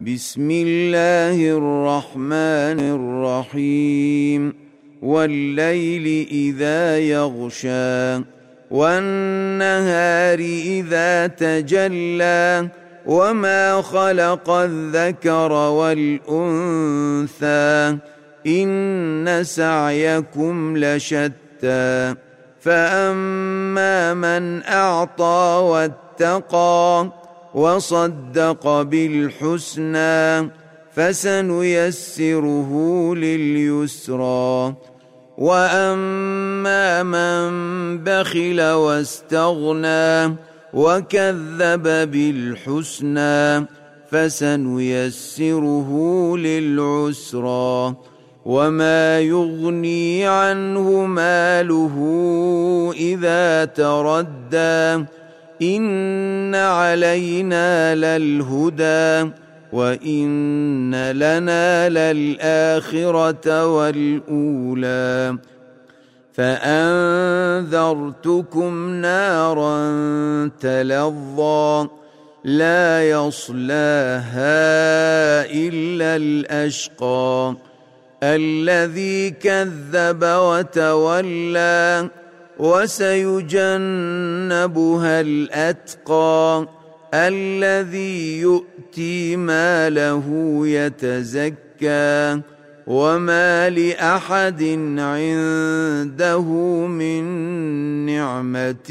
بسم الله الرحمن الرحيم والليل إذا يغشى والنهار إذا تجلى وما خلق الذكر والأنثى إن سعيكم لشتى فأما من أعطى واتقى وصدق بالحسنى فسنيسره لليسرى وأما من بخل واستغنى وكذب بالحسنى فسنيسره للعسرى وما يغني عنه ماله إذا تردى إن علينا للهدى وإن لنا للآخرة والأولى فأنذرتكم نارا تلظى لا يصلاها إلا الأشقى الذي كذب وتولى وسيجنبها الأتقى الذي يؤتي ماله يتزكى وما لأحد عنده من نعمة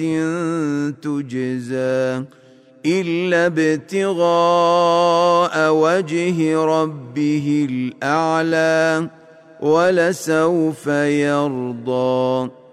تجزى إلا ابتغاء وجه ربه الأعلى ولسوف يرضى.